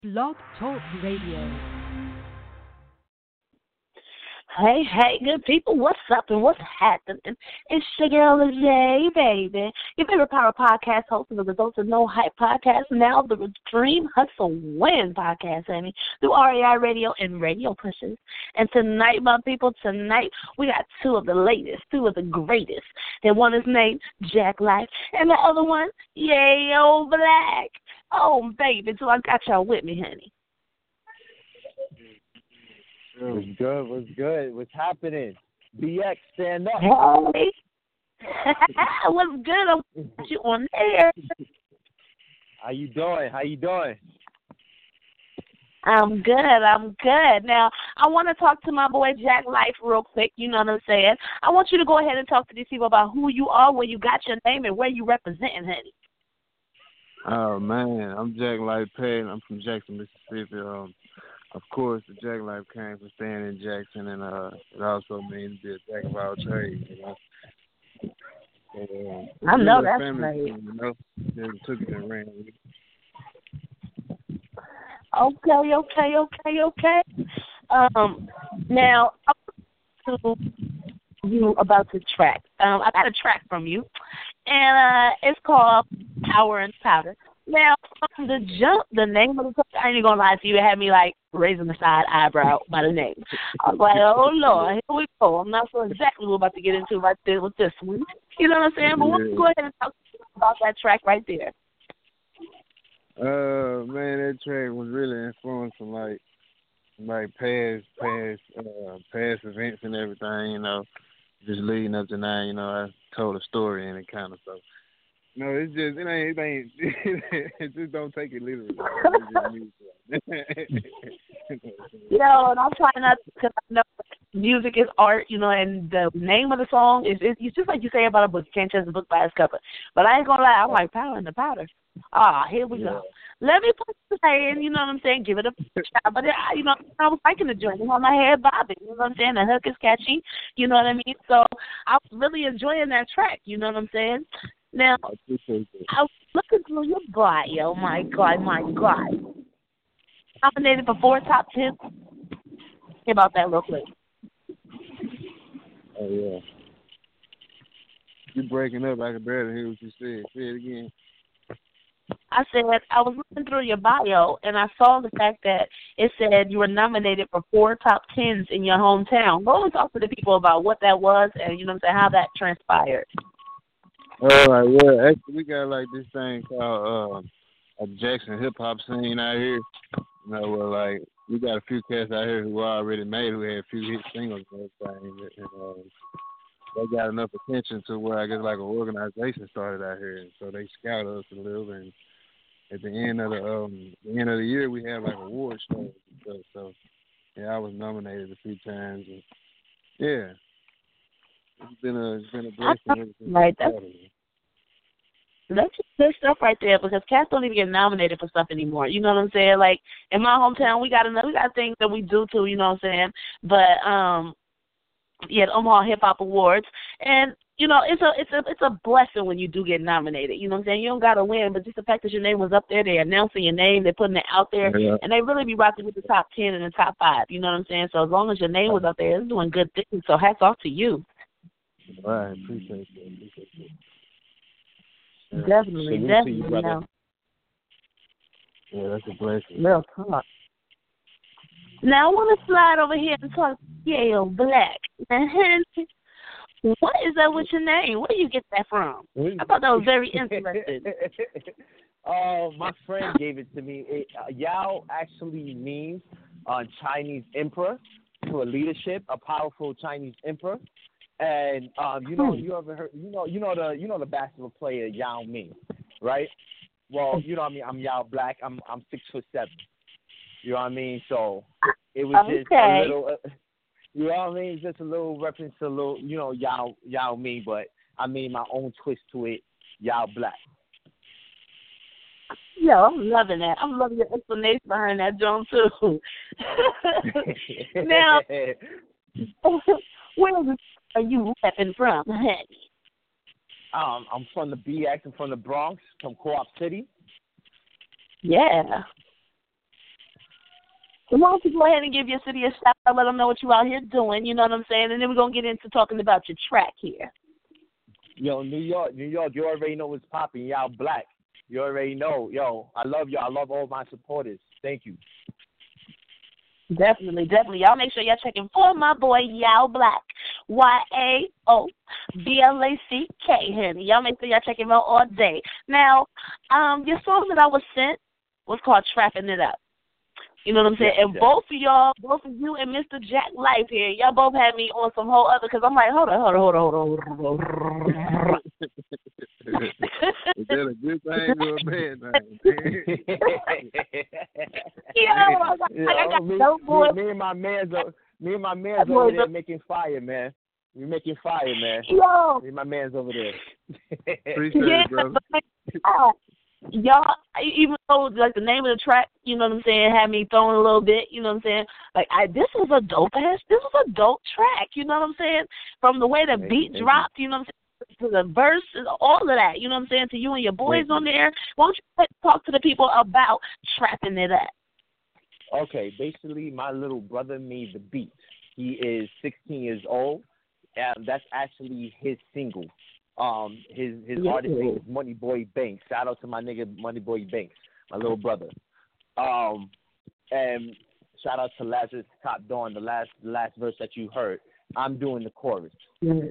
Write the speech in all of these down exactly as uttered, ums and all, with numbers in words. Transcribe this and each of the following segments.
Blog Talk Radio. Hey, hey, good people, what's up and what's happening? It's your girl, Jay, baby. Your favorite power podcast host of the Results of No Hype podcast, now the Dream Hustle Win podcast, honey, through R A I Radio and Radio Pushes. And tonight, my people, tonight, we got two of the latest, two of the greatest. And one is named Jack Life, and the other one, Yayo Black. Oh, baby, so I got y'all with me, honey. What's good? What's good? What's happening? B X, stand up. Hey. What's good? I'm you on air. How you doing? How you doing? I'm good. I'm good. Now, I want to talk to my boy Jack Life real quick. You know what I'm saying? I want you to go ahead and talk to these people about who you are, where you got your name, and where you representing, honey. Oh man, I'm Jack Life Payne. I'm from Jackson, Mississippi. Um, Of course, the Jack Life came from staying in Jackson, and uh, it also means to be a jack of all trades. You know? And, uh, I know the that's family right. thing, you know, then took it and ran with it. Okay, okay, okay, okay. Um, now, I want to you about the track. Um, I got a track from you, and uh, it's called Power and Powder. Now, from the jump, the name of the song, I ain't gonna lie to you, it had me like raising the side eyebrow by the name. I was like, oh Lord, here we go. I'm not sure exactly what we're about to get into right there with this one. You know what I'm saying? But Yeah. we'll go ahead and talk about that track right there. Uh, man, that track was really influenced from like, like past, past, uh, past events and everything. You know, just leading up to now. You know, I told a story and it kind of so. No, it's just it ain't it ain't it just don't take it literally. It's just music. You know, and I'm trying not to, because I know music is art, you know, and the name of the song is, is it's just like you say about a book. You can't judge a book by its cover. But I ain't gonna lie, I'm like powder in the powder. Ah, here we Yeah. go. Let me put the in, you know what I'm saying? Give it a shot. But, I, you know, I was liking the joint. You know, my head bobbing. You know what I'm saying? The hook is catchy. You know what I mean? So I was really enjoying that track. You know what I'm saying? Now, I appreciate that. I was looking through your bio. My God, my God. Nominated for four top ten. Think about that real quick. Oh yeah. You breaking up? I can barely hear what you said. Say it again. I said, I was looking through your bio, and I saw the fact that it said you were nominated for four top tens in your hometown. Go and talk to the people about what that was and, you know what I'm saying, how that transpired. All right, yeah. Actually, we got like this thing called uh, a Jackson hip hop scene out here. You know, where like we got a few cats out here who already made, who had a few hit singles and everything, and uh, they got enough attention to where I guess like an organization started out here, and so they scouted us a little. And at the end of the um, the end of the year, we have like award shows and stuff. So yeah, I was nominated a few times, and yeah, it's been a it's been a blessing ever since Right, I that's, started. that's just good stuff right there because cats don't even get nominated for stuff anymore. You know what I'm saying? Like, in my hometown, we got another, we got things that we do too, you know what I'm saying? But, um, yeah, the Omaha Hip Hop Awards. And, you know, it's a it's a it's a blessing when you do get nominated. You know what I'm saying? You don't gotta win, but just the fact that your name was up there, they're announcing your name, they're putting it out there, Yeah. and they really be rocking with the top ten and the top five. You know what I'm saying? So as long as your name was up there, it's doing good things. So hats off to you. All right, appreciate that. Appreciate that. Yeah. Definitely, Salute to definitely. you, You brother. know, Yeah, that's a blessing. real talk. Now I want to slide over here and talk Yale Black. Man, what is that with your name? Where do you get that from? I thought that was very interesting. Oh, my friend gave it to me. It, uh, Yao actually means uh, Chinese emperor to a leadership, a powerful Chinese emperor. And um, you know, you ever heard? You know, you know the you know the basketball player Yao Ming, right? Well, you know what I mean. I'm Yao Black. I'm I'm six foot seven. You know what I mean? So it was just Okay. a little. Uh, you know what I mean? Just a little reference to a little, you know, Yao Yao Ming, but I made my own twist to it. Yao Black. Yo, I'm loving that. I'm loving your explanation behind that, John, too. Now, where are you stepping from, honey? Um, I'm from the B X. I'm from the Bronx, from Co-op City. Yeah. So why don't you go ahead and give your city a shout out, let them know what you out here doing, you know what I'm saying? And then we're going to get into talking about your track here. Yo, New York, New York, you already know what's popping. Y'all black. You already know. Yo, I love y'all. I love all my supporters. Thank you. Definitely, definitely. Y'all make sure y'all checking for my boy, Yao Black. Y A O B L A C K, honey. Y'all make sure y'all check him out all day. Now, um, your song that I was sent was called Trapping It Up. You know what I'm saying? Yeah, and yeah. both of y'all, both of you and Mister Jack Life here, y'all both had me on some whole other, because I'm like, hold on, hold on, hold on, hold on, hold on. Is that a good thing or a bad thing? Yeah, I, Yo, I got me, no boy. me, me and my man's, o- me and my man's over there making fire, man. We making fire, man. Yo. Me and my man's over there. Appreciate Yeah, it, brother. but, uh, y'all, even though like the name of the track, you know what I'm saying, had me throwing a little bit, you know what I'm saying. Like I, this was a dope ass, this was a dope track, you know what I'm saying. From the way the Thank beat you, dropped, you know what I'm saying, to the verse, all of that, you know what I'm saying. To you and your boys Thank on you. there, why don't you talk to the people about Trapping It Up? Okay, basically, my little brother made the beat. He is sixteen years old, and that's actually his single. Um, his his Yeah. artist name is Money Boy Banks. Shout out to my nigga Money Boy Banks, my little brother. Um, and shout out to Lazarus Top Dawn, the last the last verse that you heard. I'm doing the chorus. Yeah.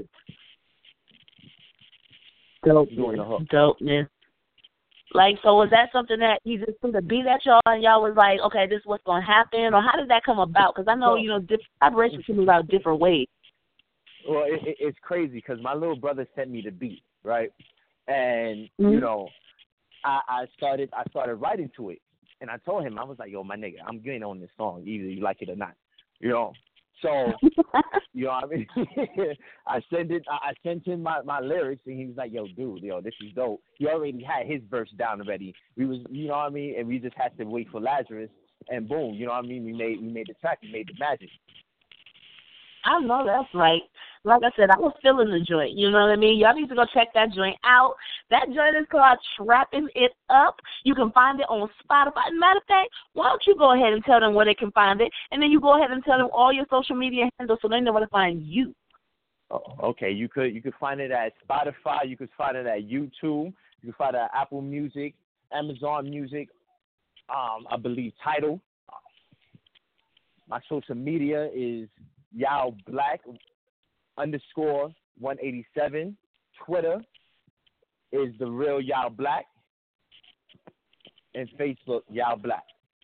Dope, Doing the hook. dope, man. Like, so was that something that he just put a beat at y'all and y'all was like, okay, this is what's going to happen? Or how did that come about? Because I know, you know, different collaborations can move out different ways. Well, it, it, it's crazy because my little brother sent me the beat, right? And, Mm-hmm. you know, I, I started I started writing to it. And I told him, I was like, yo, my nigga, I'm getting on this song, either you like it or not. You know? So, you know what I mean? I sent it. I sent him my, my lyrics, and he was like, "Yo, dude, yo, this is dope." He already had his verse down already. We was, you know what I mean, and we just had to wait for Lazarus, and boom, you know what I mean. We made we made the track, we made the magic. I know that's right. Like I said, I was feeling the joint. You know what I mean? Y'all need to go check that joint out. That joint is called Trapping It Up. You can find it on Spotify. Matter of fact, why don't you go ahead and tell them where they can find it, and then you go ahead and tell them all your social media handles so they know where to find you. Oh, okay, you could you could find it at Spotify. You could find it at YouTube. You can find it at Apple Music, Amazon Music. Um, I believe Tidal. My social media is Yao Black underscore one eighty-seven. Twitter is the real Yao Black, and Facebook Yao Black.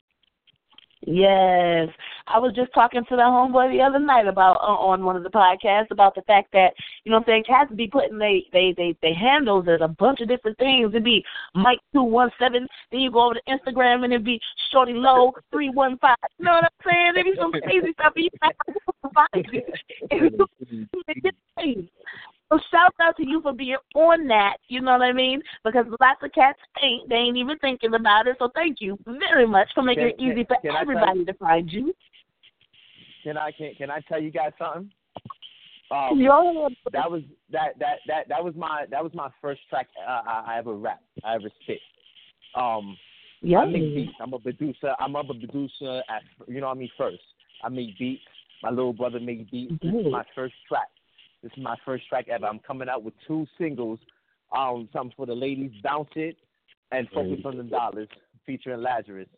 Yes. I was just talking to the homeboy the other night about uh, on one of the podcasts about the fact that, you know what I'm saying, cats be putting they they they, they handles as a bunch of different things. It'd be Mike two one seven, then you go over to Instagram and it'd be Shorty Low three one five. You know what I'm saying? There'd be some crazy stuff and you have to find it. It's crazy. So shout out to you for being on that, you know what I mean? Because lots of cats ain't, they ain't even thinking about it. So thank you very much for making Can- it easy can- for can I everybody to find you. Can I can can I tell you guys something? Um, Yo. that was that, that that that was my that was my first track uh, I, I ever rapped, I ever spit. Um, Yeah. I make beats. I'm a producer. I'm a producer at, you know what I mean, first. I make beats. My little brother makes beats. This is my first track. This is my first track ever. I'm coming out with two singles. Um, something for the ladies, Bounce It, and Focus on the Dollars, featuring Lazarus.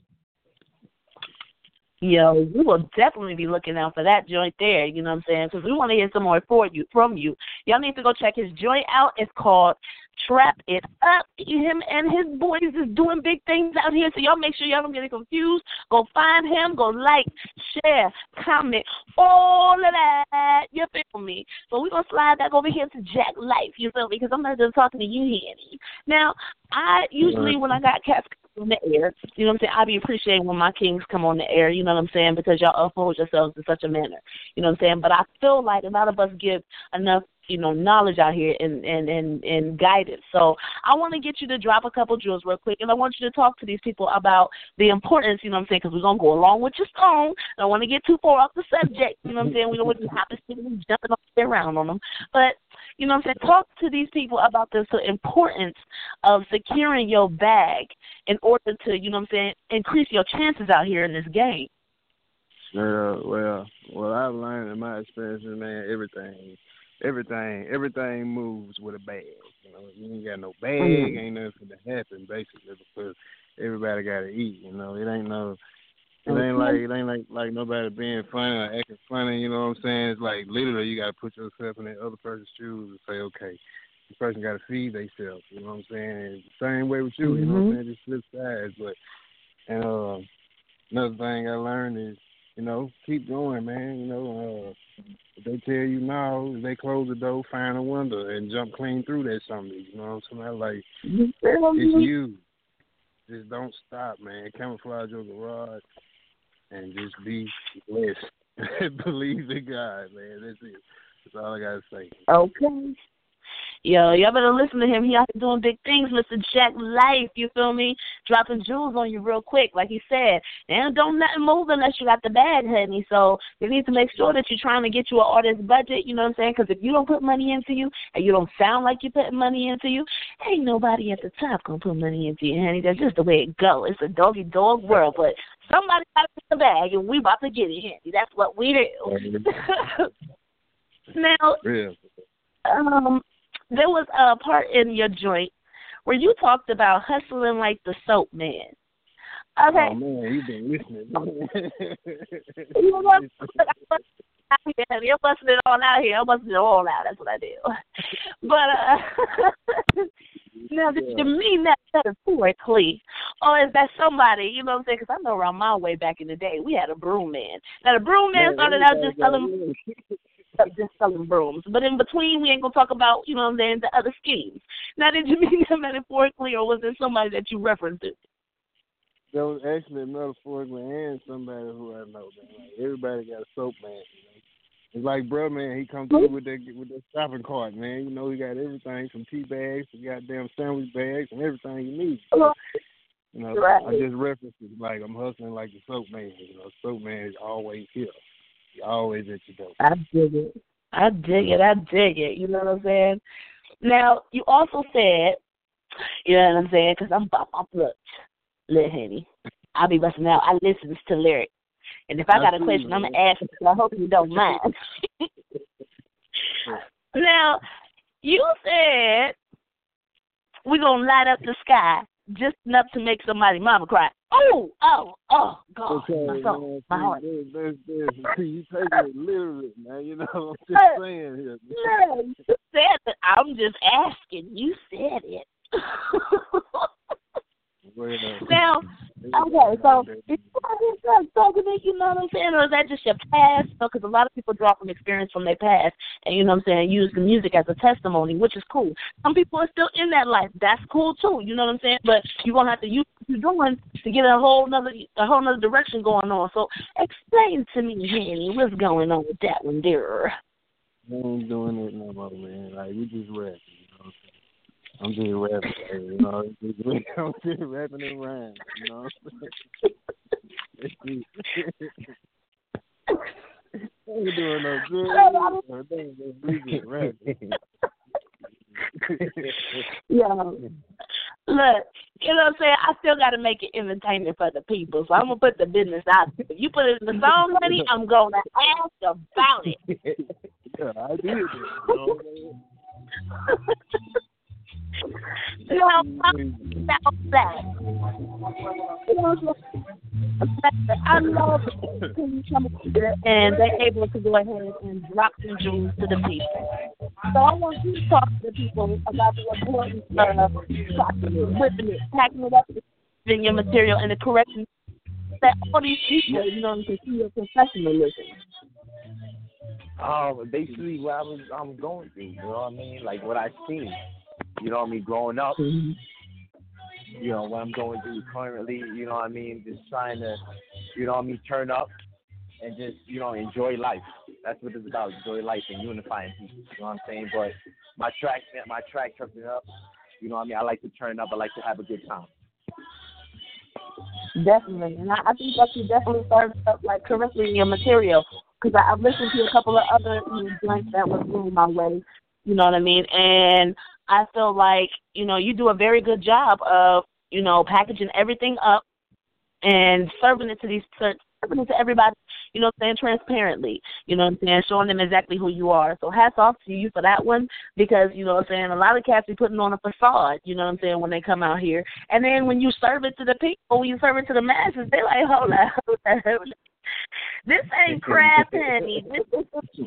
Yo, we will definitely be looking out for that joint there, you know what I'm saying? Because we want to hear some more for you, from you. Y'all need to go check his joint out. It's called Trap It Up. Him and his boys is doing big things out here, so y'all make sure y'all don't get confused. Go find him. Go like, share, comment, all of that. You feel me? But we're going to slide back over here to Jack Life, you feel me? Because I'm not just talking to you, Henny. Now, I usually, when I got cats on the air, you know what I'm saying, I be appreciating when my kings come on the air, you know what I'm saying, because y'all uphold yourselves in such a manner, you know what I'm saying. But I feel like a lot of us give enough, you know, knowledge out here and, and, and, and guidance. So I want to get you to drop a couple jewels real quick, and I want you to talk to these people about the importance, you know what I'm saying, because we're going to go along with your song. I don't want to get too far off the subject, you know what I'm saying. We don't want to have to sit and jumping up and around on them. But, you know what I'm saying, talk to these people about the so importance of securing your bag in order to, you know what I'm saying, increase your chances out here in this game. Uh, well, well, I've learned in my experiences, man, everything, everything, everything moves with a bag. You know, you ain't got no bag, Mm-hmm. ain't nothing to happen, basically, because everybody got to eat. You know, it ain't no, it ain't like, Okay. it ain't like, like nobody being funny or acting funny. You know what I'm saying? It's like literally, you got to put yourself in the other person's shoes and say, okay, this person got to feed themselves. You know what I'm saying? It's the same way with you. You know what Mm-hmm. I'm saying? Just flip sides, but and uh, another thing I learned is, you know, keep going, man. You know, uh, if they tell you no, if they close the door, find a window and jump clean through that something. You know what I'm saying? Like, You feel it's me? you. Just don't stop, man. Camouflage your garage and just be blessed. Believe in God, man. That's it. That's all I got to say. Okay. Yo, y'all better listen to him. He out here doing big things, Mister Jack Life, you feel me? Dropping jewels on you real quick, like he said. And don't nothing move unless you got the bag, honey. So you need to make sure that you're trying to get you an artist budget, you know what I'm saying? Because if you don't put money into you and you don't sound like you're putting money into you, ain't nobody at the top going to put money into you, honey. That's just the way it goes. It's a doggy-dog world, but somebody got to get the bag, and we about to get it, honey. That's what we do. Now, Real. um, there was a part in your joint where you talked about hustling like the soap man. Okay. Oh, man, you've been listening. You know what? You're busting it all out here. I'm busting it all out. That's what I do. But, uh, now, did you mean that metaphorically? Or is that somebody, you know what I'm saying? Because I know around my way back in the day, we had a broom man. Now, the broom man started out just selling just selling brooms. But in between, we ain't going to talk about, you know what I'm saying, the other schemes. Now, did you mean that metaphorically, or was it somebody that you referenced it? That was actually metaphorically and somebody who I know. Man. Like, everybody got a soap man. You know? It's like, bro, man, he comes through with that with that shopping cart, man. You know, he got everything from tea bags to goddamn sandwich bags and everything you need. So, you know, Right. I just referenced it like I'm hustling like the soap man. You know, soap man is always here. He always at your door. I dig it. I dig it. I dig it. You know what I'm saying? Now, you also said, you know what I'm saying, because I'm, I'm, look, look, honey, I'll be busting out. I listen to lyrics. And if I got a question, I'm going to ask you, so I hope you don't mind. Now, you said we're going to light up the sky just enough to make somebody mama cry. Oh, oh, oh, God, okay, my soul, man, my heart. There's, there's, there's, you take it literally, man. You know what I'm just saying here. No, you said that. I'm just asking. You said it. Now, okay, so is that talking to you know what I'm saying, or is that just your past? Because a lot of people draw from experience from their past, and you know what I'm saying, use the music as a testimony, which is cool. Some people are still in that life. That's cool too. You know what I'm saying? But you're gonna have to use what you're doing to get a whole nother a whole nother direction going on. So explain to me, Henny, what's going on with that one, dear? I ain't doing it no more, man. Like, we just rapping, you know what I'm saying? I'm just rapping, you know. Just, I'm just rapping and rhymes, you know. I ain't doing no good. We just rapping. Yeah. Look, you know what I'm saying? I still got to make it entertaining for the people, so I'm going to put the business out there. If you put it in the song, honey, I'm going to ask about it. Yeah, I did it. You know what I'm saying? Now, about that. I love people come here and they're able to go ahead and drop some jewels to the people. So I want you to talk to the people about the importance of chopping it, whipping it, packing it up, giving your material, and the correction that all these people, you know, can see your professionalism. Um, basically what I was I'm going through, you know what I mean? Like what I've seen. You know what I mean, growing up, Mm-hmm. you know, what I'm going through currently, you know what I mean, just trying to, you know what I mean, turn up and just, you know, enjoy life. That's what it's about, enjoy life and unifying people, you know what I'm saying? But my track, my track turning up, you know what I mean, I like to turn up, I like to have a good time. Definitely, and I, I think that you definitely started up, like, correctly in your material, because I've listened to a couple of other you know, joints that was moving my way, you know what I mean, and I feel like, you know, you do a very good job of, you know, packaging everything up and serving it to these, serving it to everybody, you know what I'm saying, transparently, you know what I'm saying, showing them exactly who you are. So hats off to you for that one, because, you know what I'm saying, a lot of cats be putting on a facade, you know what I'm saying, when they come out here. And then when you serve it to the people, when you serve it to the masses, they like, hold up, hold up, hold up. This ain't crab honey. This is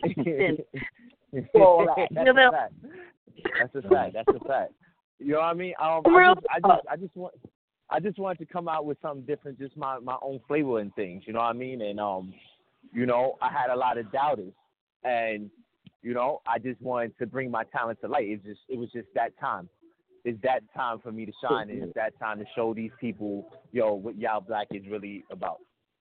all that. That's You know? a fact. That's a fact. That's a fact. You know what I mean? Um, Real I just, I just, I just want, I just wanted to come out with something different, just my, my own flavor and things. You know what I mean? And um, you know, I had a lot of doubters, and you know, I just wanted to bring my talent to light. It just, it was just that time. It's that time for me to shine, and it's that time to show these people, yo, what Y'all Black is really about.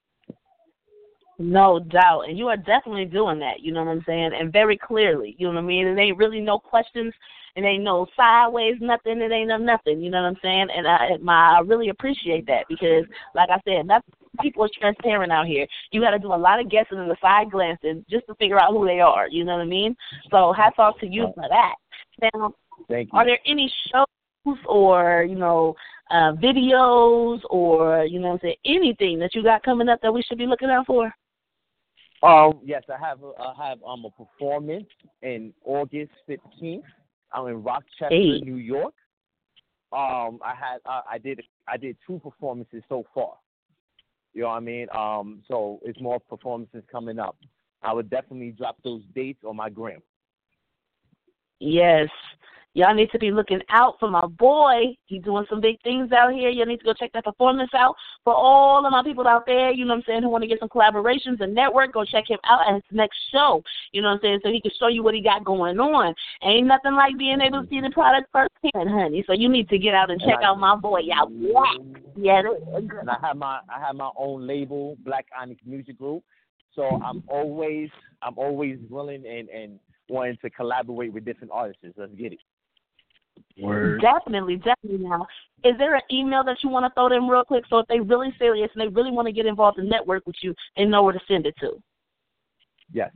No doubt. And you are definitely doing that, you know what I'm saying? And very clearly, you know what I mean? It ain't really no questions. It ain't no sideways, nothing. It ain't no nothing, you know what I'm saying? And I, my, I really appreciate that because, like I said, not people are transparent out here. You got to do a lot of guessing and the side glancing just to figure out who they are, you know what I mean? So hats off to you for that. Now, Thank you. Are there any shows or, you know, uh, videos or, you know what I'm saying, anything that you got coming up that we should be looking out for? Um, yes, I have a, I have um a performance in August fifteenth. I'm in Rochester, Hey. New York. Um, I had uh, I did I did two performances so far. You know what I mean? Um, so it's more performances coming up. I would definitely drop those dates on my gram. Yes. Y'all need to be looking out for my boy. He's doing some big things out here. Y'all need to go check that performance out. For all of my people out there, you know what I'm saying, who want to get some collaborations and network, go check him out at his next show. You know what I'm saying, so he can show you what he got going on. Ain't nothing like being able to see the product firsthand, honey. So you need to get out and check out my boy. Y'all black. Yeah, and I have my I have my own label, Black Onyx Music Group. So I'm always I'm always willing and, and wanting to collaborate with different artists. Let's get it. Word. Definitely, definitely now. Is there an email that you want to throw them real quick so if they're really serious and they really want to get involved and network with you, they know where to send it to? Yes.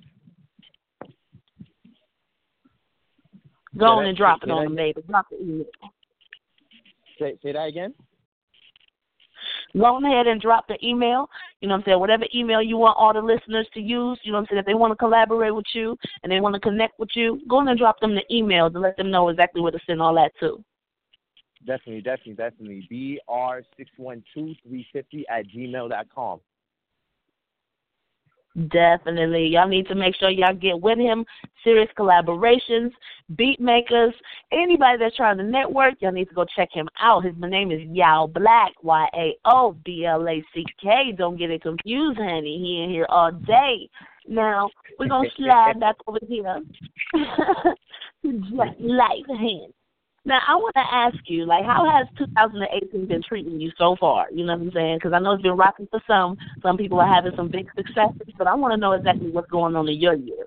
Go Say on that- and drop say it on that- them, baby. Drop the email. Say, say that again? Go ahead and drop the email. You know what I'm saying? Whatever email you want all the listeners to use, you know what I'm saying? If they want to collaborate with you and they want to connect with you, go on and drop them the email to let them know exactly where to send all that to. Definitely, definitely, definitely. B R six one two three fifty at gmail dot com. Definitely. Y'all need to make sure y'all get with him. Serious collaborations, beat makers, anybody that's trying to network, y'all need to go check him out. His name is Yao Black, Y A O B L A C K. Don't get it confused, honey. He in here all day. Now, we're going to slide back over here to Jack Life Hand. Now, I want to ask you, like, how has two thousand eighteen been treating you so far? You know what I'm saying? Because I know it's been rocking for some. Some people are having some big successes, but I want to know exactly what's going on in your year.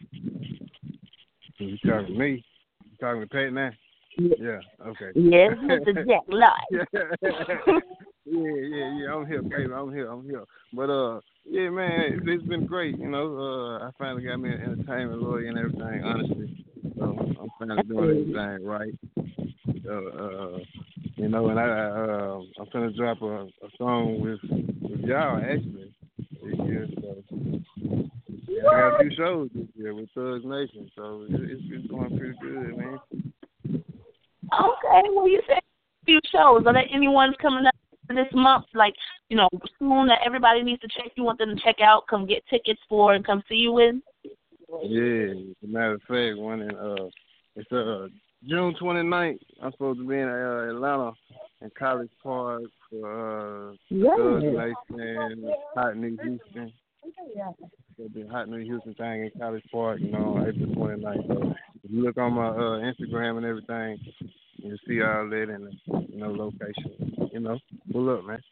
You talking to me? You talking to Pat now? Yeah, Yeah, okay. Yes, Mister Jack Life. yeah, yeah, yeah. I'm here, baby. I'm here. I'm here. But uh, yeah, man, it's, it's been great. You know, uh, I finally got me an entertainment lawyer and everything. Honestly, so I'm finally doing everything right. So, uh, you know, and I, uh, I'm finna drop a, a song with with y'all actually this year. So yeah, I got a few shows this year with Thugs Nation. So it, it's, it's going pretty good, man. Okay, well, you said a few shows. Are there any ones coming up this month, like, you know, soon that everybody needs to check? You want them to check out, come get tickets for, and come see you with? Yeah, as a matter of fact, one in, uh, it's uh, June twenty-ninth. I'm supposed to be in uh, Atlanta in College Park for uh, Yeah. Thugs Nation, Hot New Houston. It'll be a Hot New Houston thing in College Park, you know, April twenty-ninth. So if you look on my uh, Instagram and everything, you'll see all that in the, you know, location. You know, pull up, man.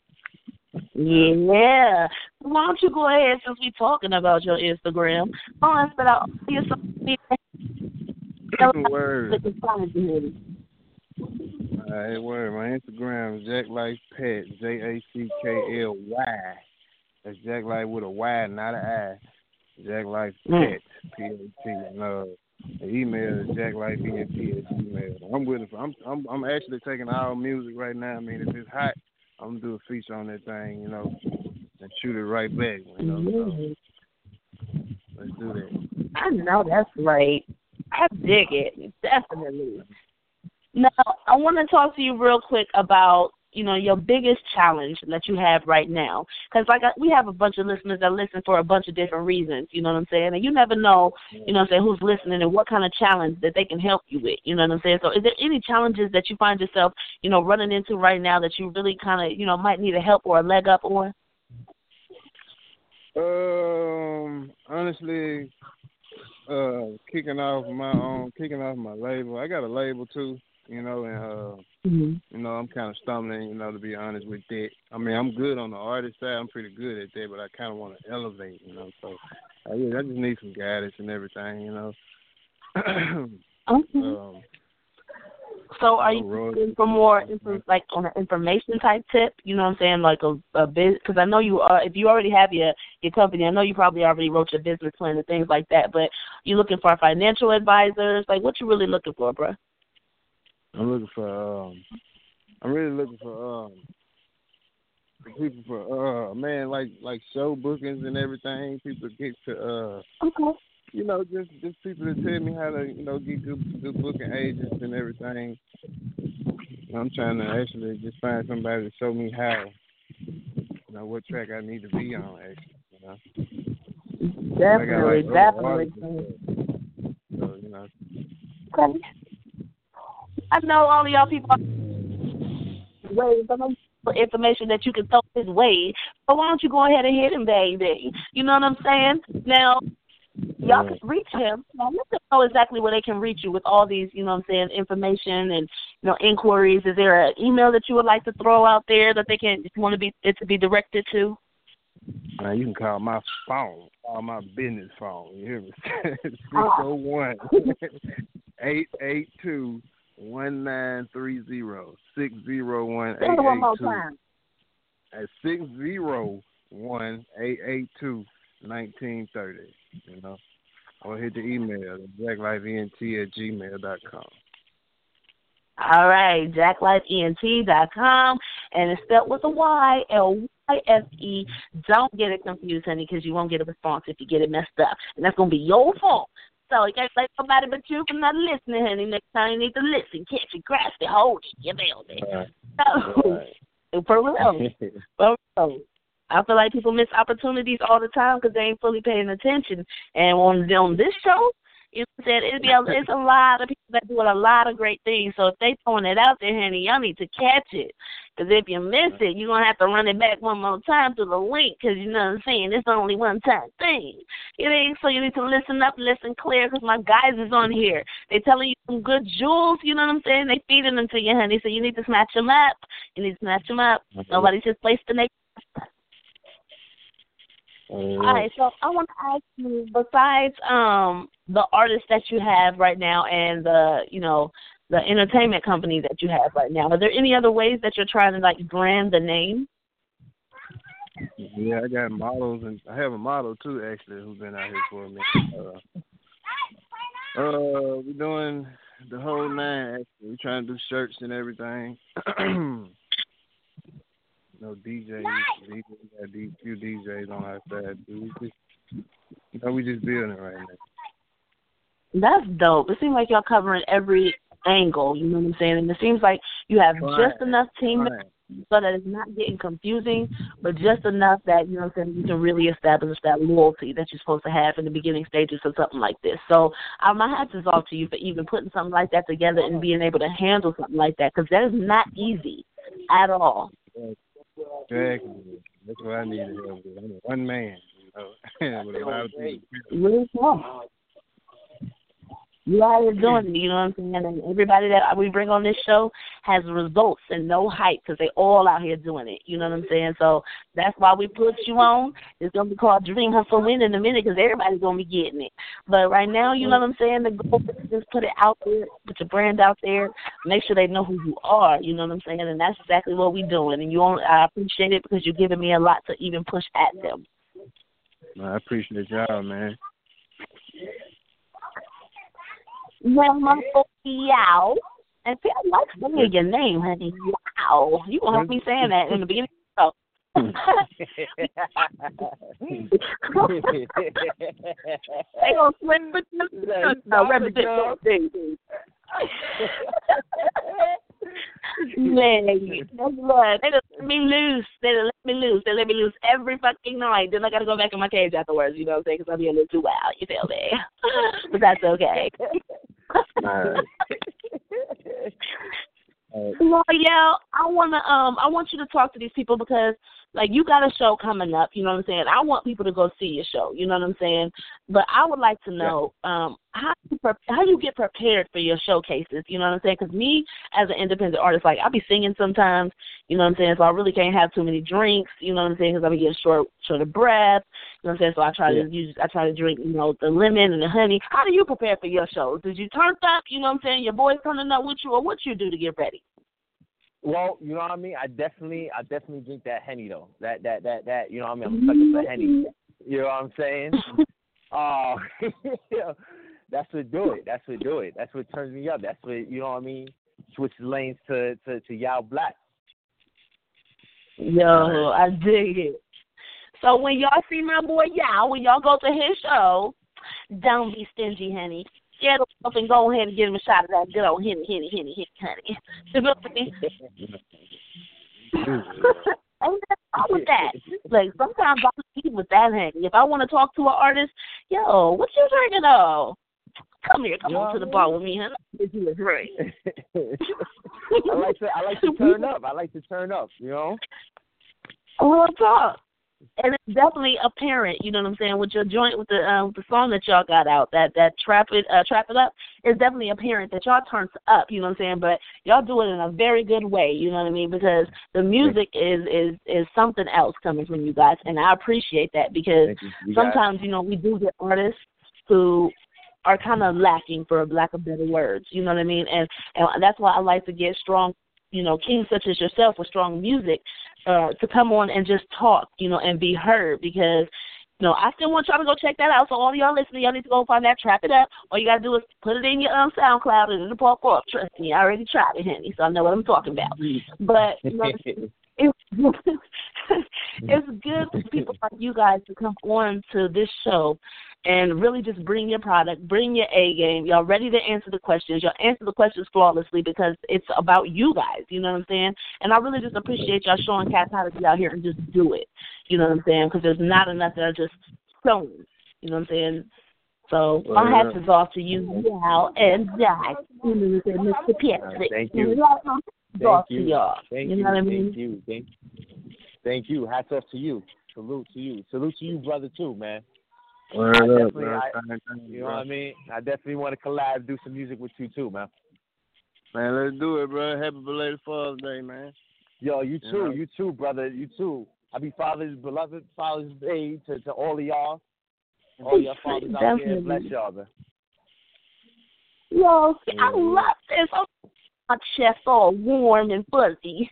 Yeah. Why don't you go ahead, since we're talking about your Instagram, go on and spit out your social media. Word. All right, word. My Instagram is Jack Life Pet, J A C K L Y. That's Jack Life with a Y, not an I. Jack Life Pet, P A T. And uh, the email is jacklifeent at gmail. I'm with it. I'm I'm I'm actually taking all music right now. I mean, if it's hot, I'm gonna do a feature on that thing, you know. And and shoot it right back. You know, Mm-hmm. so let's do that. I know that's right. I dig it, definitely. Now, I want to talk to you real quick about, you know, your biggest challenge that you have right now. Because, like, I, we have a bunch of listeners that listen for a bunch of different reasons, you know what I'm saying? And you never know, you know what I'm saying, who's listening and what kind of challenge that they can help you with, you know what I'm saying? So is there any challenges that you find yourself, you know, running into right now that you really kind of, you know, might need a help or a leg up on? Um, honestly, uh, kicking off my own, kicking off my label. I got a label too, you know, and uh, Mm-hmm. you know, I'm kind of stumbling, you know, to be honest with that. I mean, I'm good on the artist side. I'm pretty good at that, but I kind of want to elevate, you know. So, I, I just need some guidance and everything, you know. Okay. um, So are no you road- looking for more, info, like, on an information type tip? You know what I'm saying? Like a, a bit, because I know you are, if you already have your, your company, I know you probably already wrote your business plan and things like that, but you looking for financial advisors? Like, what you really looking for, bro? I'm looking for, um, I'm really looking for, um, for people for, uh, man, like, like show bookings and everything. People get to, uh, Okay. you know, just, just people that tell me how to, you know, get good, good booking agents and everything. I'm trying to actually just find somebody to show me how, you know, what track I need to be on, actually, you know. Definitely, Like I got, definitely. like, other artists and stuff. So, you know. Okay. I know all of y'all people ways. I know information that you can throw his way. But why don't you go ahead and hit him, baby? You know what I'm saying? Now, y'all can reach him. Now, let them know exactly where they can reach you with all these, you know what I'm saying, information and, you know, inquiries. Is there an email that you would like to throw out there that they can, if you want to be, it to be directed to? Man, you can call my phone, call my business phone. You hear me? six oh one, eight eight two, one nine three zero. six oh one, eight eight two. Say it one more time. At six oh one, eight eight two, nineteen thirty. You know, or hit the email, jacklifeent at gmail dot com. All right, jacklifeent dot com, and it's spelled with a Y, L Y F E. Don't get it confused, honey, because you won't get a response if you get it messed up, and that's going to be your fault. So you can't blame nobody but you for not listening, honey. Next time you need to listen, catch it, grasp it, hold it, you nailed it. Right. So, Right. for real, for real. I feel like people miss opportunities all the time because they ain't fully paying attention. And on, on this show, you know what I'm saying, it'd be a, it's a lot of people that do a lot of great things. So if they throwing it out there, honey, y'all need to catch it. Because if you miss it, you're going to have to run it back one more time through the link because, you know what I'm saying, it's only one time thing. You know, so you need to listen up, listen clear because my guys is on here. They telling you some good jewels, you know what I'm saying? They feeding them to you, honey. So you need to snatch them up. You need to snatch them up. Nobody's just placed the next. All right, so I want to ask you, besides um, the artists that you have right now and the, you know, the entertainment company that you have right now, are there any other ways that you're trying to, like, brand the name? Yeah, I got models, and I have a model, too, actually, who's been out here for a minute. Uh, uh, we're doing the whole nine, actually. We're trying to do shirts and everything. No D Js, D Js, we got a few D Js on our side. We just, you know, we just building right now. That's dope. It seems like y'all covering every angle, you know what I'm saying? And it seems like you have Right. just enough team Right. so that it's not getting confusing, but just enough that, you know what I'm saying, you can really establish that loyalty that you're supposed to have in the beginning stages of something like this. So uh, my hats is off to you for even putting something like that together and being able to handle something like that, because that is not easy at all. Exactly. That's what I need to help with. I'm one man, you know, with a lot of people. Really small. You out here doing it, you know what I'm saying? And everybody that we bring on this show has results and no hype because they all out here doing it, you know what I'm saying? So that's why we put you on. It's going to be called Dream Hustle Win in a minute because everybody's going to be getting it. But right now, you know what I'm saying? The goal is to just put it out there, put your brand out there, make sure they know who you are, you know what I'm saying? And that's exactly what we're doing. And you only, I appreciate it because you're giving me a lot to even push at them. I appreciate y'all, man. Well, my Yow. And see, I like saying your name, honey. Yow. You going to have me saying that in the beginning. So, They gonna swim with you. No, represent things. Man, that's what they just let me loose. They let me loose. They let me loose every fucking night. Then I gotta go back in my cage afterwards. You know what I'm saying? Because I'll be a little too wild. You feel me? But that's okay. Well, yeah, I wanna um, I want you to talk to these people because like you got a show coming up. You know what I'm saying? I want people to go see your show. You know what I'm saying? But I would like to know um, how you pre- how you get prepared for your showcases. You know what I'm saying? Because me as an independent artist, like I be singing sometimes. You know what I'm saying? So I really can't have too many drinks. You know what I'm saying? Because I be getting short short of breath. You know what I'm saying? So I try yeah. to use I try to drink you know the lemon and the honey. How do you prepare for your shows? Did you turn up? You know what I'm saying? Your boys coming up with you, or what you do to get ready? Well, you know what I mean. I definitely, I definitely drink that Henny though. That, that, that, that. You know what I mean. I'm sucking for Henny. You know what I'm saying? Oh, uh, that's what do it. That's what do it. That's what turns me up. That's what you know what I mean. Switch lanes to to to Yao Black. Yo, I dig it. So when y'all see my boy Yao, when y'all go to his show, don't be stingy, honey. Get up and go ahead and give him a shot of that good old Henny, Henny, Henny, Henny, honey. You know what I mean? Ain't nothing wrong with that. Like, sometimes I'm eat with that, honey. If I want to talk to an artist, yo, what you drinking, though? Come here, come yo, on to the bar with me, honey. Give you a drink. I like to, I like to turn up. I like to turn up, you know? Real talk. And it's definitely apparent, you know what I'm saying, with your joint, with the uh, with the song that y'all got out, that that trap it, uh, trap it up. It's definitely apparent that y'all turns up, you know what I'm saying. But y'all do it in a very good way, you know what I mean, because the music is is is something else coming from you guys, and I appreciate that because you. sometimes you know we do get artists who are kind of lacking, for lack of better words, you know what I mean, and and that's why I like to get strong, you know, kings such as yourself with strong music. Uh, to come on and just talk, you know, and be heard because, you know, I still want y'all to go check that out. So all of y'all listening, y'all need to go find that, Trap It Up. All you got to do is put it in your um, SoundCloud and it'll pop up. Trust me, I already tried it, honey, so I know what I'm talking about. But, you know, it's, it's good for people like you guys to come on to this show and really just bring your product, bring your A game. Y'all ready to answer the questions. Y'all answer the questions flawlessly because it's about you guys, you know what I'm saying? And I really just appreciate y'all showing cats how to get out here and just do it, you know what I'm saying? Because there's not enough that are just showing, you know what I'm saying? So well, my hats is off to you, Yao, and Jack, you know what I'm saying, Mister Pietri. Thank you. Thank off you. To y'all. Thank you. You know what I mean? Thank you. Thank you. Thank you. Hats off to you. Salute to you. Salute to you, brother, too, man. Word I up, definitely, man. I, you know what I mean? I definitely want to collab, do some music with you, too, man. Man, let's do it, bro. Happy belated Father's Day, man. Yo, you too. Yeah. You too, brother. You too. Happy Father's, beloved Father's Day to, to all of y'all. All your fathers out there. Bless y'all, man. Yo, see, I love this. Oh, my chest all warm and fuzzy.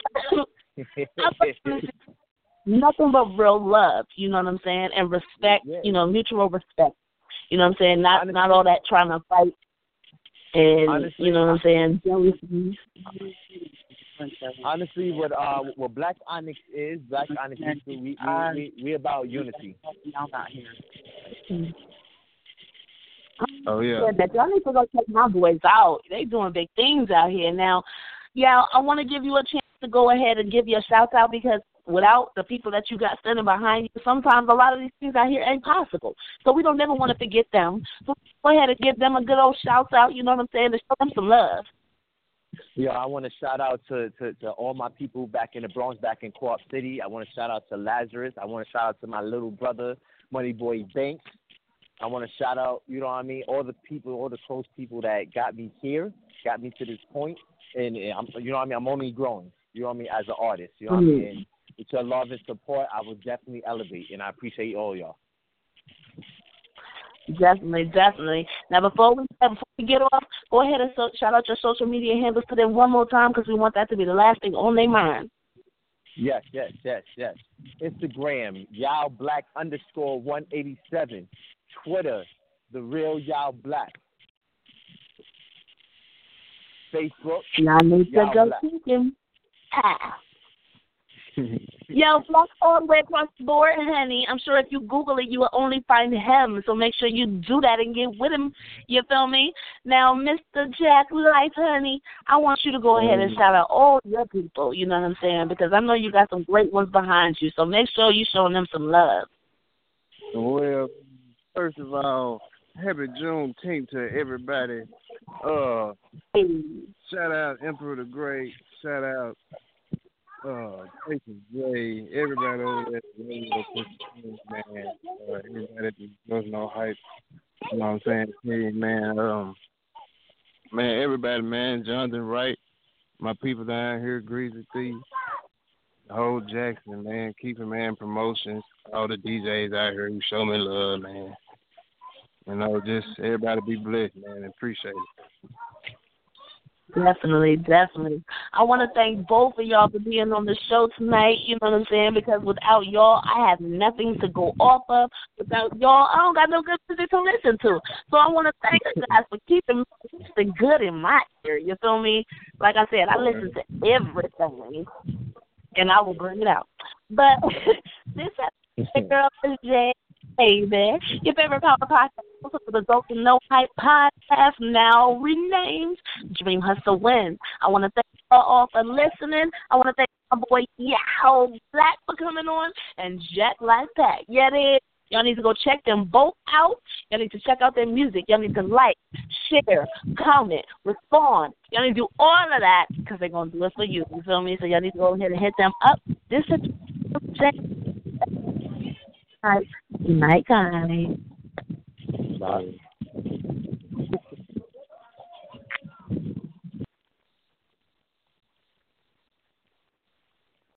Nothing but real love, you know what I'm saying, and respect, yeah. you know, mutual respect. You know what I'm saying? Not honestly, not all that trying to fight and honestly, you know what I'm saying, jealousy. Honestly, what uh what Black Onyx is, Black Onyx is we we, we we about unity. Oh yeah. yeah y'all need to go check my boys out. They doing big things out here now. Yeah, I want to give you a chance to go ahead and give you a shout out because without the people that you got standing behind you, sometimes a lot of these things out here ain't possible. So we don't never want to forget them. So go ahead and give them a good old shout out, you know what I'm saying, to show them some love. Yeah, I want to shout out to, to, to all my people back in the Bronx, back in Co-op City. I want to shout out to Lazarus. I want to shout out to my little brother, Money Boy Banks. I want to shout out, you know what I mean, all the people, all the close people that got me here, got me to this point. And, and I'm, you know what I mean, I'm only growing, you know what I mean, as an artist, you know what mm-hmm. I mean. And with your love and support, I will definitely elevate, and I appreciate all y'all. Definitely, definitely. Now, before we before we get off, go ahead and so, shout out your social media handles to them one more time because we want that to be the last thing on their mind. Yes, yes, yes, yes. Instagram, Yao Black underscore one eighty-seven. Twitter, The Real Yao Black. Facebook, Y'all need to Yao go Black. seek him. Ah. Yo, Flock all the way across the board, honey. I'm sure if you Google it, you will only find him. So make sure you do that and get with him. You feel me? Now, Mister Jack Life, honey, I want you to go ahead and shout out all your people, you know what I'm saying? Because I know you got some great ones behind you. So make sure you showing them some love. Well, first of all, happy Juneteenth to everybody. Uh, Hey. shout out Emperor the Great. Shout out uh, Jason J. Everybody over there, man. Uh, everybody that does no hype. You know what I'm saying? Hey, man. Um, man, everybody, man. Jonathan Wright, my people down here, Greasy Thief, the whole Jackson, man. Keeping Man Promotions. All the D Js out here who show me love, man. You know, just everybody be blessed, man. Appreciate it. Definitely, definitely. I want to thank both of y'all for being on the show tonight, you know what I'm saying, because without y'all, I have nothing to go off of. Without y'all, I don't got no good music to listen to. So I want to thank you guys for keeping the good in my ear, you feel me? Like I said, I listen to everything, and I will bring it out. But this episode, girl, is Jay. Baby, your favorite power podcast, also for the Adult and No Hype podcast, now renamed Dream Hustle Win. I want to thank you all for listening. I want to thank my boy Yao Black for coming on and Jack Life Pack. Yeah, they, y'all need to go check them both out. Y'all need to check out their music. Y'all need to like, share, comment, respond. Y'all need to do all of that because they're going to do it for you. You feel me? So y'all need to go ahead and hit them up. This is Night, night, guys. Bye.